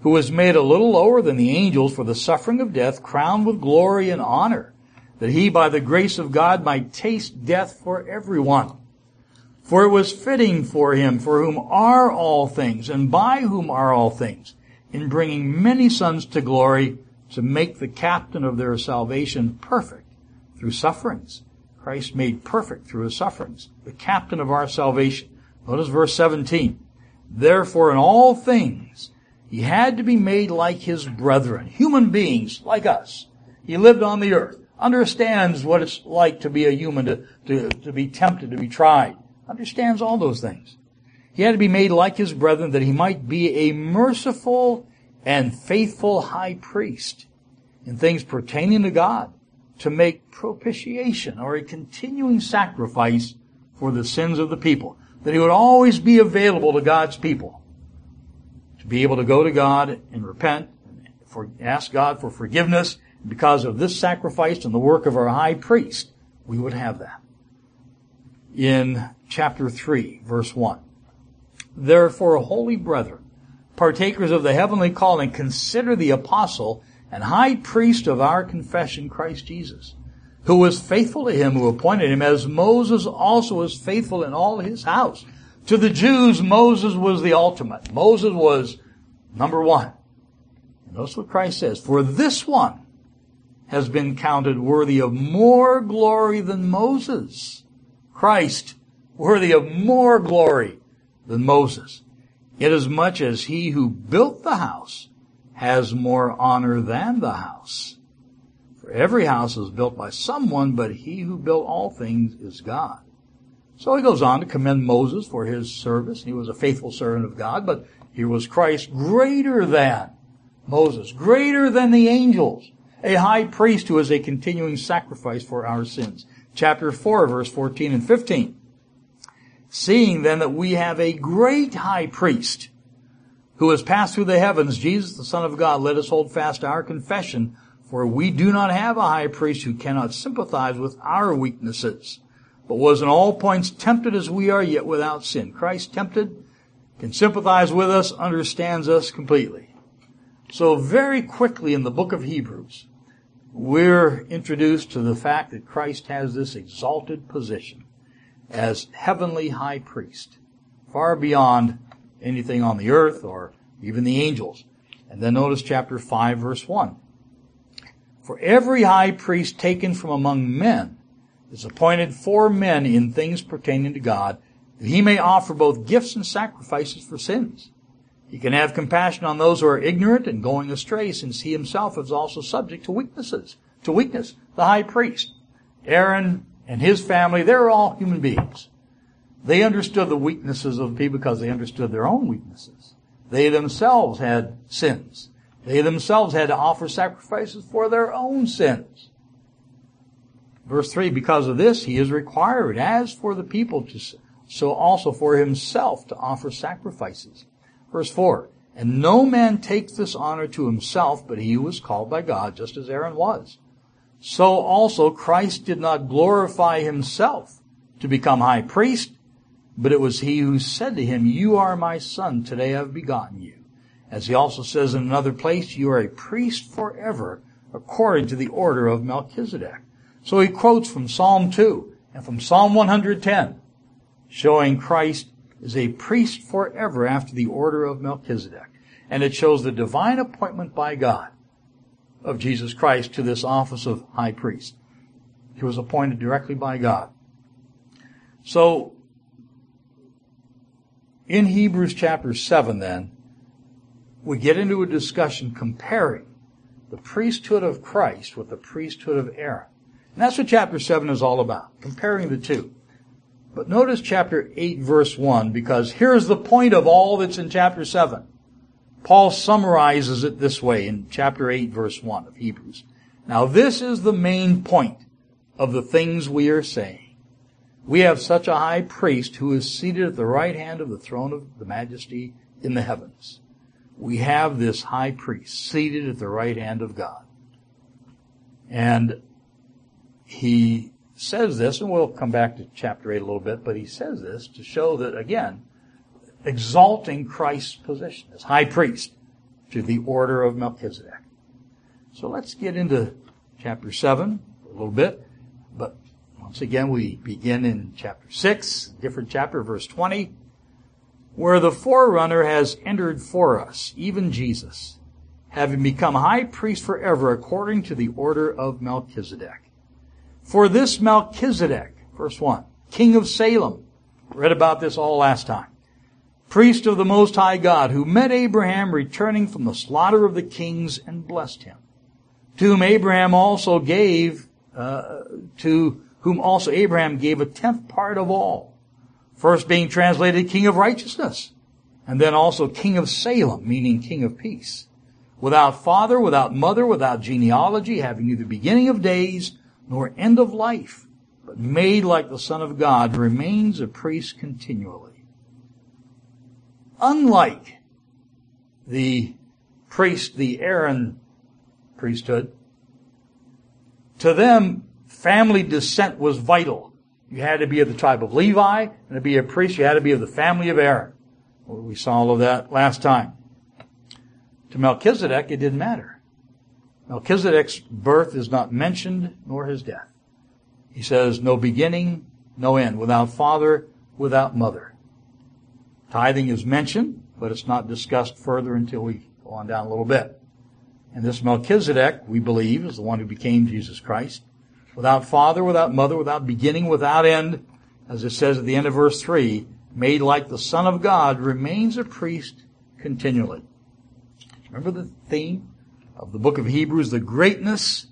who was made a little lower than the angels for the suffering of death, crowned with glory and honor, that he by the grace of God might taste death for everyone. For it was fitting for him, for whom are all things, and by whom are all things, in bringing many sons to glory, to make the captain of their salvation perfect through sufferings. Christ made perfect through his sufferings, the captain of our salvation. Notice verse 17. Therefore in all things he had to be made like his brethren, human beings like us. He lived on the earth, understands what it's like to be a human, to be tempted, to be tried, understands all those things. He had to be made like his brethren that he might be a merciful and faithful high priest in things pertaining to God, to make propitiation or a continuing sacrifice for the sins of the people. That he would always be available to God's people, to be able to go to God and repent, and ask God for forgiveness. Because of this sacrifice and the work of our high priest, we would have that. In chapter 3, verse 1. Therefore, holy brethren, partakers of the heavenly calling, consider the apostle and high priest of our confession, Christ Jesus, who was faithful to him who appointed him, as Moses also was faithful in all his house. To the Jews, Moses was the ultimate. Moses was number one. And notice what Christ says. For this one has been counted worthy of more glory than Moses. Christ, worthy of more glory than Moses. Inasmuch as he who built the house has more honor than the house. For every house is built by someone, but he who built all things is God. So he goes on to commend Moses for his service. He was a faithful servant of God, but here was Christ greater than Moses, greater than the angels, a high priest who is a continuing sacrifice for our sins. Chapter 4, verse 14 and 15. Seeing then that we have a great high priest who has passed through the heavens, Jesus, the Son of God, let us hold fast our confession, for we do not have a high priest who cannot sympathize with our weaknesses, but was in all points tempted as we are, yet without sin. Christ tempted, can sympathize with us, understands us completely. So very quickly in the book of Hebrews, we're introduced to the fact that Christ has this exalted position as heavenly high priest, far beyond anything on the earth or even the angels. And then notice chapter 5, verse 1. For every high priest taken from among men is appointed for men in things pertaining to God, that he may offer both gifts and sacrifices for sins. He can have compassion on those who are ignorant and going astray, since he himself is also subject to weakness. The high priest, Aaron and his family, they're all human beings. They understood the weaknesses of the people because they understood their own weaknesses. They themselves had sins. They themselves had to offer sacrifices for their own sins. Verse 3, because of this, he is required, as for the people, so also for himself to offer sacrifices. Verse 4, and no man takes this honor to himself, but he who was called by God, just as Aaron was. So also Christ did not glorify himself to become high priest, but it was he who said to him, you are my son, today I have begotten you. As he also says in another place, you are a priest forever, according to the order of Melchizedek. So he quotes from Psalm 2 and from Psalm 110, showing Christ is a priest forever after the order of Melchizedek. And it shows the divine appointment by God of Jesus Christ to this office of high priest. He was appointed directly by God. So, in Hebrews chapter 7 then, we get into a discussion comparing the priesthood of Christ with the priesthood of Aaron. And that's what chapter 7 is all about, comparing the two. But notice chapter 8, verse 1, because here's the point of all that's in chapter 7. Paul summarizes it this way in chapter 8, verse 1 of Hebrews. Now this is the main point of the things we are saying. We have such a high priest who is seated at the right hand of the throne of the majesty in the heavens. We have this high priest seated at the right hand of God. And he says this, and we'll come back to chapter 8 a little bit, but he says this to show that, again, exalting Christ's position as high priest to the order of Melchizedek. So let's get into chapter 7 a little bit. But once again, we begin in chapter 6, different chapter, verse 20, where the forerunner has entered for us, even Jesus, having become high priest forever according to the order of Melchizedek. For this Melchizedek, verse 1, king of Salem, read about this all last time, priest of the Most High God, who met Abraham returning from the slaughter of the kings and blessed him, to whom Abraham also gave a 10th part of all, first being translated King of Righteousness, and then also King of Salem, meaning King of Peace, without father, without mother, without genealogy, having neither beginning of days nor end of life, but made like the Son of God, remains a priest continually. Unlike the Aaron priesthood, to them, family descent was vital. You had to be of the tribe of Levi, and to be a priest, you had to be of the family of Aaron. Well, we saw all of that last time. To Melchizedek, it didn't matter. Melchizedek's birth is not mentioned, nor his death. He says, no beginning, no end, without father, without mother. Tithing is mentioned, but it's not discussed further until we go on down a little bit. And this Melchizedek, we believe, is the one who became Jesus Christ. Without father, without mother, without beginning, without end, as it says at the end of verse 3, made like the Son of God, remains a priest continually. Remember the theme of the book of Hebrews, the greatness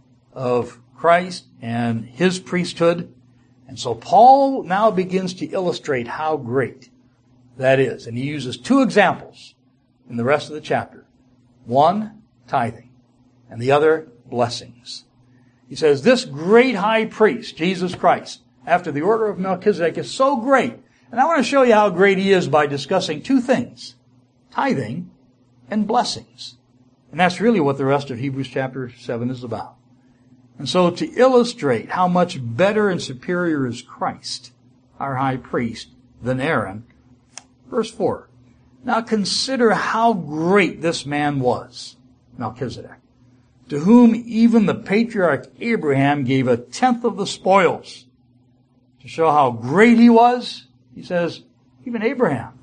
of Christ and his priesthood. And so Paul now begins to illustrate how great that is. And he uses two examples in the rest of the chapter. One, tithing, and the other, blessings. He says, this great high priest, Jesus Christ, after the order of Melchizedek, is so great. And I want to show you how great he is by discussing two things, tithing and blessings. And that's really what the rest of Hebrews chapter 7 is about. And so to illustrate how much better and superior is Christ, our high priest, than Aaron, verse 4. Now consider how great this man was, Melchizedek, to whom even the patriarch Abraham gave a 10th of the spoils. To show how great he was, he says, even Abraham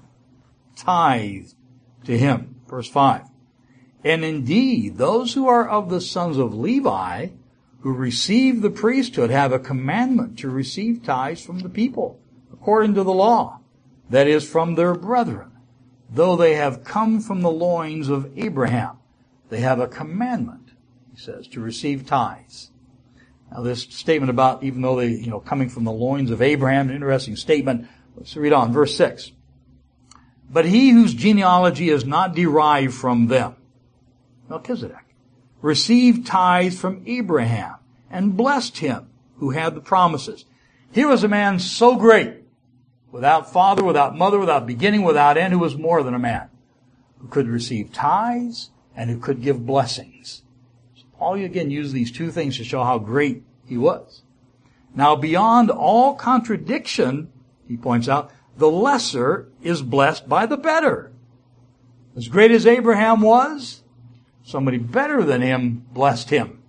tithed to him. Verse 5. And indeed, those who are of the sons of Levi, who receive the priesthood, have a commandment to receive tithes from the people, according to the law, that is, from their brethren, though they have come from the loins of Abraham. They have a commandment, he says, to receive tithes. Now this statement about even though they, coming from the loins of Abraham, an interesting statement. Let's read on, verse 6. But he whose genealogy is not derived from them, Melchizedek, received tithes from Abraham and blessed him who had the promises. Here was a man so great, without father, without mother, without beginning, without end, who was more than a man, who could receive tithes and who could give blessings. So Paul again used these two things to show how great he was. Now beyond all contradiction, he points out, the lesser is blessed by the better. As great as Abraham was, somebody better than him blessed him.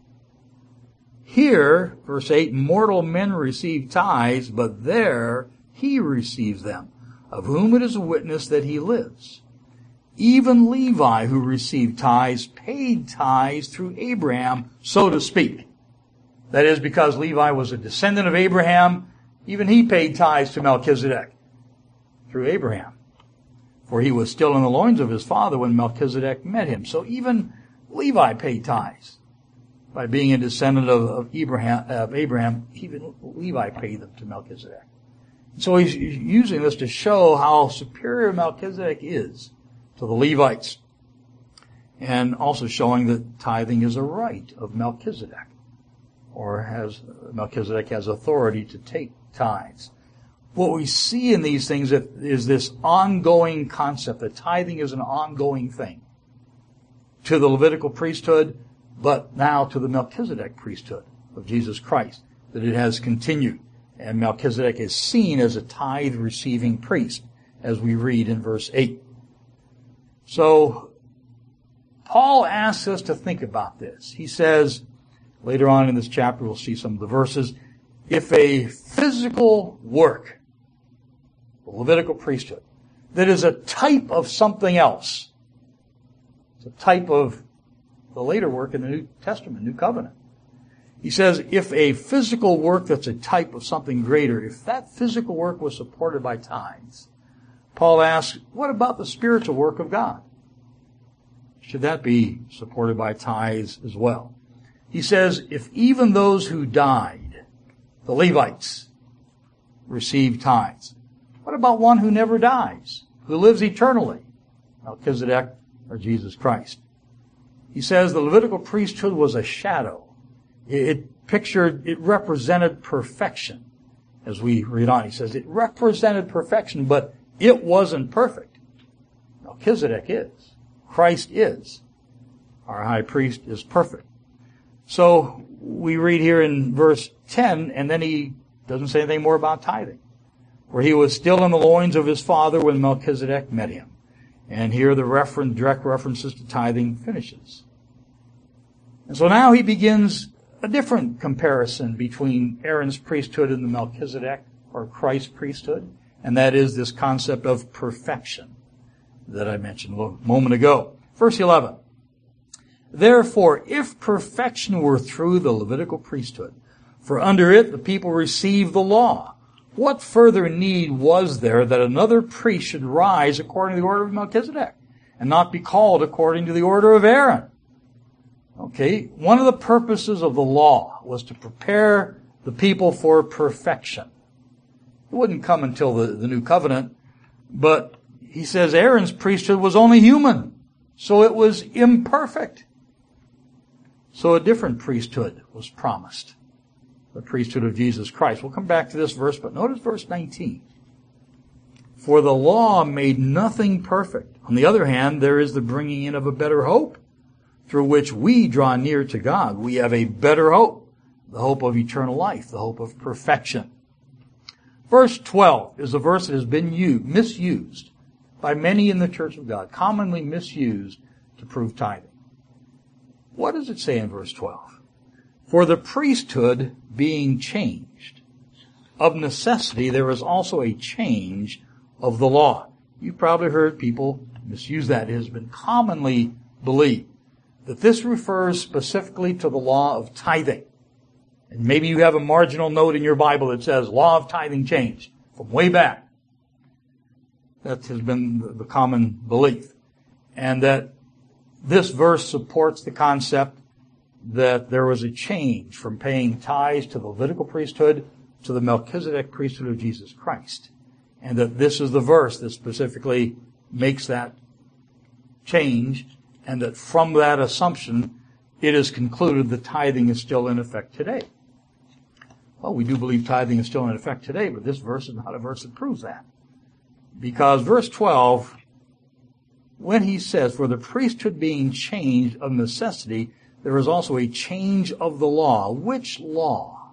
Here, verse 8, mortal men receive tithes, but there he receives them, of whom it is a witness that he lives. Even Levi, who received tithes, paid tithes through Abraham, so to speak. That is, because Levi was a descendant of Abraham, even he paid tithes to Melchizedek through Abraham. For he was still in the loins of his father when Melchizedek met him. So even Levi paid tithes. By being a descendant of Abraham, even Levi paid them to Melchizedek. So he's using this to show how superior Melchizedek is to the Levites. And also showing that tithing is a right of Melchizedek. Or Melchizedek has authority to take tithes. What we see in these things is this ongoing concept that tithing is an ongoing thing. To the Levitical priesthood, but now to the Melchizedek priesthood of Jesus Christ. That it has continued. And Melchizedek is seen as a tithe-receiving priest, as we read in verse 8. So, Paul asks us to think about this. He says, later on in this chapter, we'll see some of the verses, if a physical work, the Levitical priesthood, that is a type of something else, it's a type of the later work in the New Testament, New Covenant. He says, if a physical work that's a type of something greater, if that physical work was supported by tithes, Paul asks, what about the spiritual work of God? Should that be supported by tithes as well? He says, if even those who died, the Levites, received tithes, what about one who never dies, who lives eternally, Melchizedek or Jesus Christ? He says the Levitical priesthood was a shadow. It represented perfection. As we read on, he says it represented perfection, but it wasn't perfect. Melchizedek is. Christ is. Our high priest is perfect. So we read here in verse 10, and then he doesn't say anything more about tithing. For he was still in the loins of his father when Melchizedek met him. And here the direct references to tithing finishes. And so now he begins a different comparison between Aaron's priesthood and the Melchizedek, or Christ's priesthood, and that is this concept of perfection that I mentioned a moment ago. Verse 11. Therefore, if perfection were through the Levitical priesthood, for under it the people received the law, what further need was there that another priest should rise according to the order of Melchizedek, and not be called according to the order of Aaron? Okay, one of the purposes of the law was to prepare the people for perfection. It wouldn't come until the New Covenant, but he says Aaron's priesthood was only human, so it was imperfect. So a different priesthood was promised, the priesthood of Jesus Christ. We'll come back to this verse, but notice verse 19. For the law made nothing perfect. On the other hand, there is the bringing in of a better hope, through which we draw near to God. We have a better hope, the hope of eternal life, the hope of perfection. Verse 12 is a verse that has been misused by many in the Church of God, commonly misused to prove tithing. What does it say in verse 12? For the priesthood being changed, of necessity there is also a change of the law. You've probably heard people misuse that. It has been commonly believed that this refers specifically to the law of tithing. And maybe you have a marginal note in your Bible that says, law of tithing changed from way back. That has been the common belief. And that this verse supports the concept that there was a change from paying tithes to the Levitical priesthood to the Melchizedek priesthood of Jesus Christ. And that this is the verse that specifically makes that change, and that from that assumption, it is concluded that tithing is still in effect today. Well, we do believe tithing is still in effect today, but this verse is not a verse that proves that. Because verse 12, when he says, for the priesthood being changed of necessity, there is also a change of the law. Which law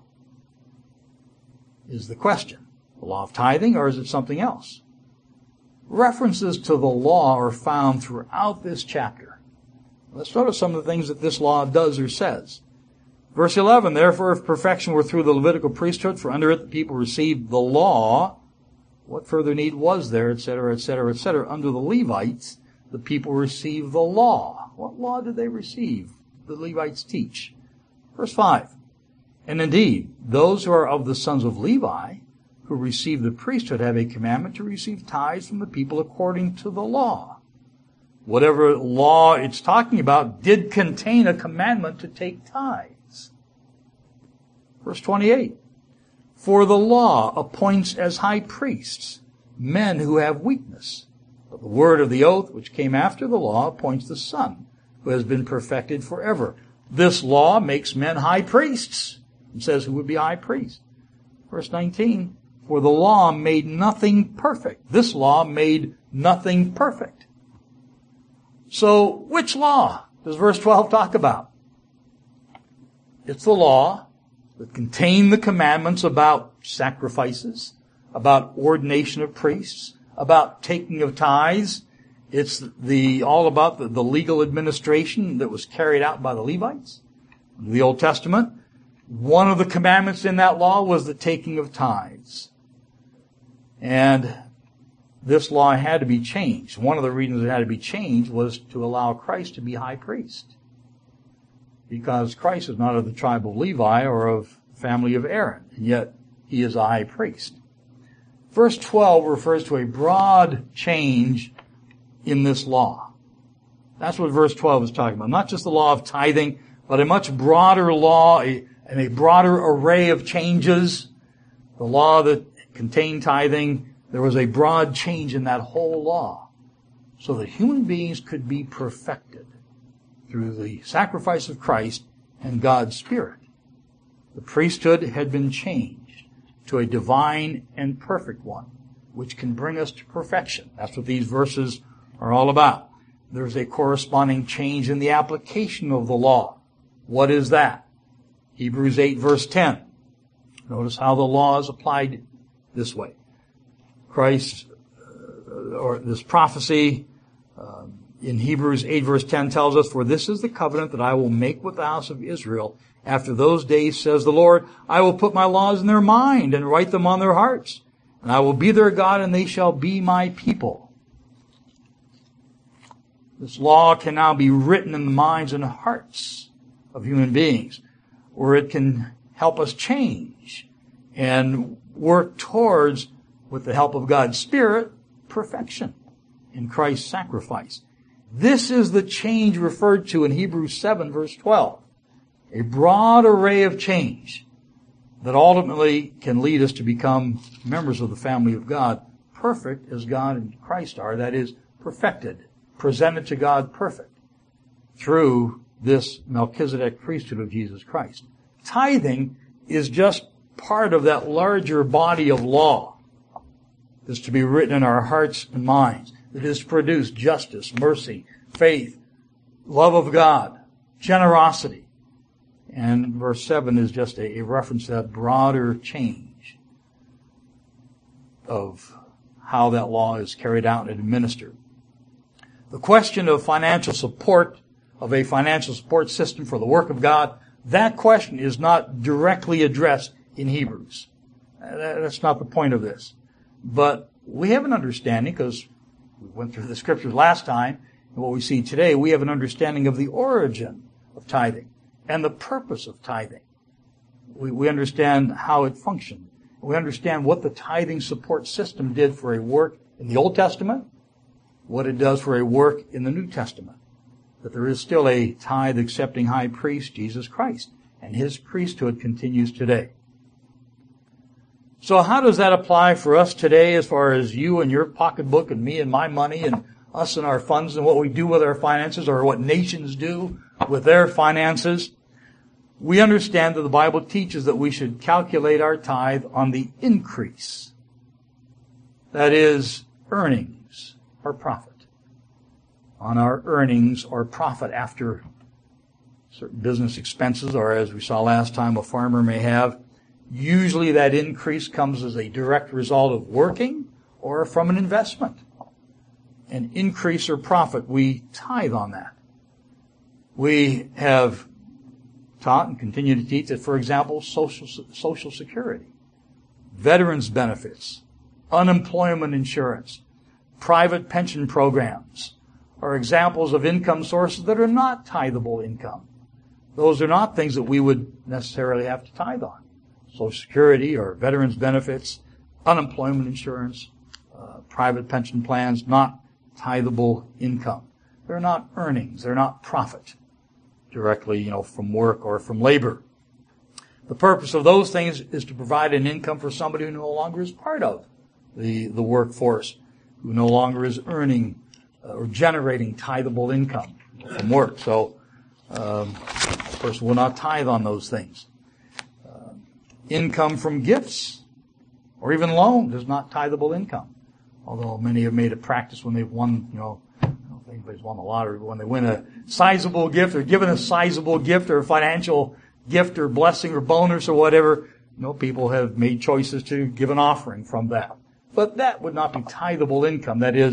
is the question? The law of tithing, or is it something else? References to the law are found throughout this chapter. Let's notice some of the things that this law does or says. Verse 11, therefore, if perfection were through the Levitical priesthood, for under it the people received the law, what further need was there, etc., etc., etc. Under the Levites, the people received the law. What law did they receive? The Levites teach. Verse 5, and indeed, those who are of the sons of Levi, who receive the priesthood, have a commandment to receive tithes from the people according to the law. Whatever law it's talking about did contain a commandment to take tithes. Verse 28, for the law appoints as high priests men who have weakness. But the word of the oath, which came after the law, appoints the Son, who has been perfected forever. This law makes men high priests. It says who would be high priest. Verse 19, for the law made nothing perfect. This law made nothing perfect. So, which law does verse 12 talk about? It's the law that contained the commandments about sacrifices, about ordination of priests, about taking of tithes, It's all about the legal administration that was carried out by the Levites in the Old Testament. One of the commandments in that law was the taking of tithes. And this law had to be changed. One of the reasons it had to be changed was to allow Christ to be high priest. Because Christ is not of the tribe of Levi or of the family of Aaron, and yet he is a high priest. Verse 12 refers to a broad change in this law. That's what verse 12 is talking about. Not just the law of tithing, but a much broader law and a broader array of changes. The law that contained tithing, there was a broad change in that whole law so that human beings could be perfected through the sacrifice of Christ and God's Spirit. The priesthood had been changed to a divine and perfect one, which can bring us to perfection. That's what these verses are all about. There's a corresponding change in the application of the law. What is that? Hebrews 8 verse 10. Notice how the law is applied this way. Christ, or this prophecy in Hebrews 8 verse 10 tells us, "For this is the covenant that I will make with the house of Israel after those days, says the Lord. I will put my laws in their mind and write them on their hearts. And I will be their God, and they shall be my people." This law can now be written in the minds and hearts of human beings, where it can help us change and work towards, with the help of God's Spirit, perfection in Christ's sacrifice. This is the change referred to in Hebrews 7 verse 12. A broad array of change that ultimately can lead us to become members of the family of God, perfect as God and Christ are, that is, perfected, presented to God perfect, through this Melchizedek priesthood of Jesus Christ. Tithing is just part of that larger body of law that's to be written in our hearts and minds. It is to produce justice, mercy, faith, love of God, generosity. And verse 7 is just a reference to that broader change of how that law is carried out and administered. The question of financial support, of a financial support system for the work of God, that question is not directly addressed in Hebrews. That's not the point of this. But we have an understanding, because we went through the scriptures last time, and what we see today, we have an understanding of the origin of tithing and the purpose of tithing. We understand how it functioned. We understand what the tithing support system did for a work in the Old Testament, what it does for a work in the New Testament. That there is still a tithe-accepting high priest, Jesus Christ, and his priesthood continues today. So how does that apply for us today, as far as you and your pocketbook and me and my money and us and our funds and what we do with our finances, or what nations do with their finances? We understand that the Bible teaches that we should calculate our tithe on the increase. That is, earnings or profit. On our earnings or profit after certain business expenses, or as we saw last time, a farmer may have. Usually that increase comes as a direct result of working or from an investment. An increase or profit, we tithe on that. We have taught and continue to teach that, for example, Social Security, veterans benefits, unemployment insurance, private pension programs are examples of income sources that are not tithable income. Those are not things that we would necessarily have to tithe on. Social Security or veterans benefits, unemployment insurance, private pension plans, not tithable income. They're not earnings. They're not profit directly, from work or from labor. The purpose of those things is to provide an income for somebody who no longer is part of the workforce, who no longer is earning or generating tithable income from work. So, of course, we'll not tithe on those things. Income from gifts or even loans is not tithable income. Although many have made a practice when they've won, I don't think anybody's won the lottery, but when they win a sizable gift or given a sizable gift or a financial gift or blessing or bonus or whatever, people have made choices to give an offering from that. But that would not be tithable income. That is,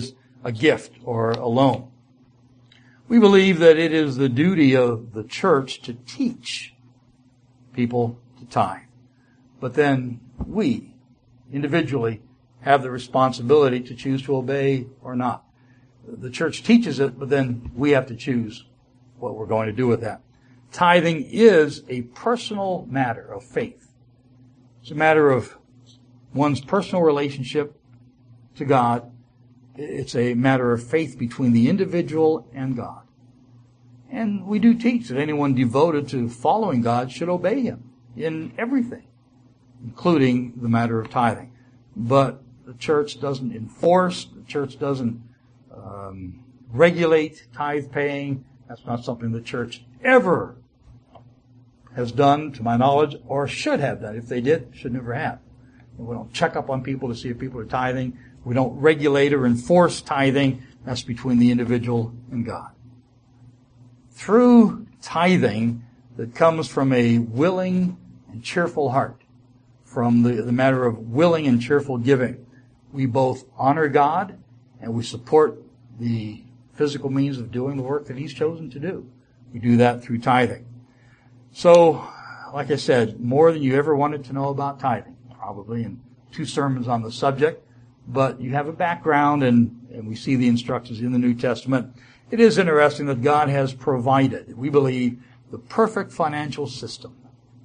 a gift or a loan. We believe that it is the duty of the church to teach people to tithe. But then we, individually, have the responsibility to choose to obey or not. The church teaches it, but then we have to choose what we're going to do with that. Tithing is a personal matter of faith. It's a matter of one's personal relationship to God. It's a matter of faith between the individual and God. And we do teach that anyone devoted to following God should obey Him in everything, including the matter of tithing. But the church doesn't enforce, the church doesn't regulate tithe paying. That's not something the church ever has done, to my knowledge, or should have done. If they did, should never have. We don't check up on people to see if people are tithing. We don't regulate or enforce tithing. That's between the individual and God. Through tithing that comes from a willing and cheerful heart, from the matter of willing and cheerful giving, we both honor God and we support the physical means of doing the work that He's chosen to do. We do that through tithing. So, like I said, more than you ever wanted to know about tithing, probably in 2 sermons on the subject, but you have a background and we see the instructions in the New Testament. It is interesting that God has provided, we believe, the perfect financial system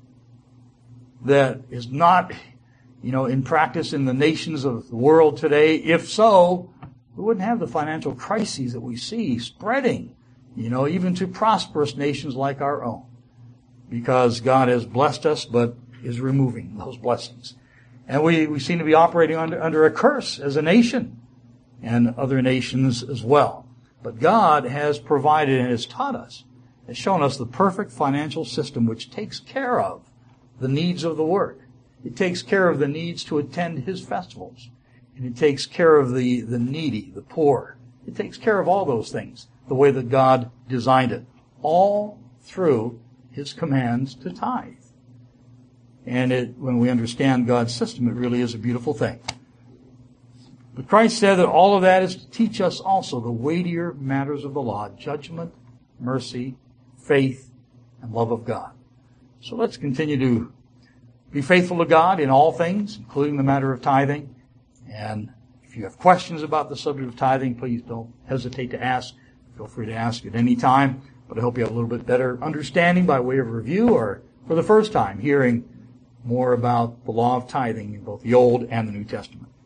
that is not, in practice in the nations of the world today. If so, we wouldn't have the financial crises that we see spreading, even to prosperous nations like our own. Because God has blessed us, but is removing those blessings. And we seem to be operating under a curse as a nation, and other nations as well. But God has provided and has taught us, has shown us the perfect financial system which takes care of the needs of the work. It takes care of the needs to attend His festivals. And it takes care of the needy, the poor. It takes care of all those things the way that God designed it. All through His commands to tithe. And when we understand God's system, it really is a beautiful thing. But Christ said that all of that is to teach us also the weightier matters of the law: judgment, mercy, faith, and love of God. So let's continue to be faithful to God in all things, including the matter of tithing. And if you have questions about the subject of tithing, please don't hesitate to ask. Feel free to ask at any time. But I hope you have a little bit better understanding by way of review, or for the first time hearing more about the law of tithing in both the Old and the New Testament.